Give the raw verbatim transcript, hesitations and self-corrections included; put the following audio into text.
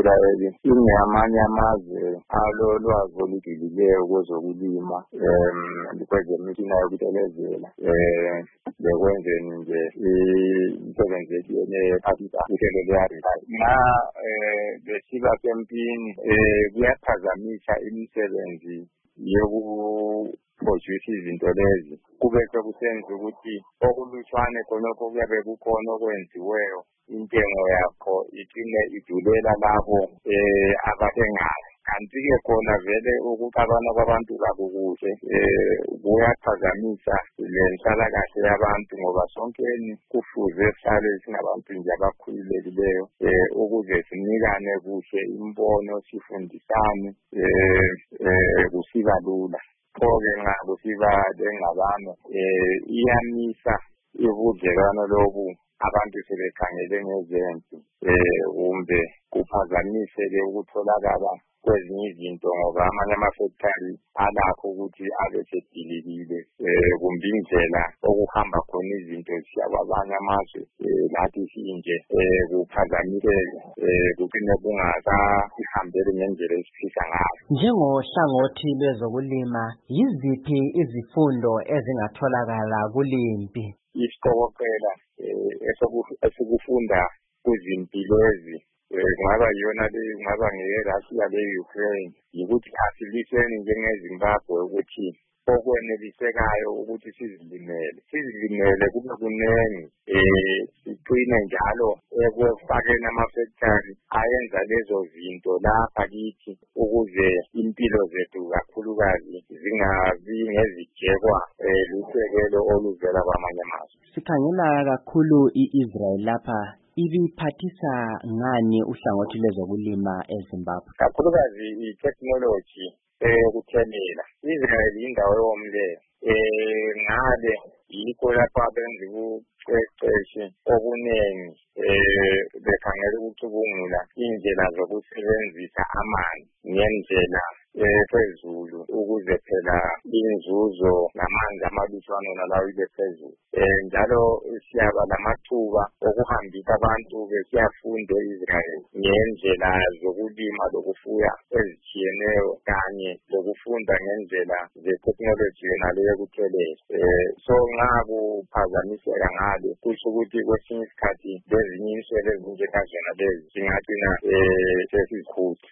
i-Israyeli ingamanye amazwe alolwazi olujulileyo kwezokulima um kwezemishina yokutelezela um bekwenzeni nje imisebenzi ethiyene ephathisa uhlelo lwe-agriculture. Nxa um besiba sempini um kuyaphazamisa imisebenzi yokuproduce izinto lezi, kube sekusenza ukuthi okulutshwane khonokho kuyabe kukhona okwenziweyo, intengo yakho icine idulela labo um abathengayo. Kanti-ke khona vele ukuxabana kwabantu kabo kuhle um kuyaphazamisa lenhlalakahle yabantu, ngoba sonkeni kufuze sihlale singabantu nje abakhululekileyo um ukuze sinikane kuhle imbono, sifundisane um kusiba lula. Pho-ke nxa kusiba lengxabano um iyamisa ubudlelwano lobu abantu sebekhangele ngezempi um kumbe kuphazamise-ke ukutholakala kwezinye izinto, ngoba amanye amafactory alakho ukuthi abe sedilikile um kumbe indlela okuhamba khona izinto ziya kwamanye amazwe lathi sinje um kuphazamiseke um kucine kungasahambeli ngendlela esifisa ngayo. Njengohlangothi lwezokulima, yiziphi izifundo ezingatholakala kulimpi? Isiqokoqela um esikufunda kuzimpi lezi kungaba yona le kungaba ngeyeRussia le-Ukraine, yikuthi asilwiseni njengeZimbabwe ukuthi okwenelisekayo ukuthi sizilimele sizilimele kube kunengi, um siqine njalo ekufakeni amafactory ayenza lezo zinto lapha kithi ukuze impilo zethu kakhulukazi zingabi ngezijekwa um lusekelo oluvela kwamanye amazwe. Sikhangela kakhulu i-Israel lapha, ibiphathisa ngani uhlangothi lwezokulima eZimbabwe? Kakhulukazi i-technology eyokuthelela. Israel yindawo eyomileyo, um ngale yikho lapho abenza ubuqeqeshi okunengi um bekhangela ukucubungula indlela zokusebenzisa amanzi ngendlela ephezulu ukuze phela inzuzo namanzi amalutshwane nalawo ibe phezulu. Um njalo siyaba lamathuba okuhambisa abantu besiyafunda e-Israel ngendlela zokulima lokufuya ezitshiyeneyo kanye lokufunda ngendlela ze-technology yonale yokuthelela. Um so nxa kuphazamiseka ngale kusho ukuthi kwesinye isikhathi lezinye inswelo ezinjengazona lezi zingagcina um sesizikhutha.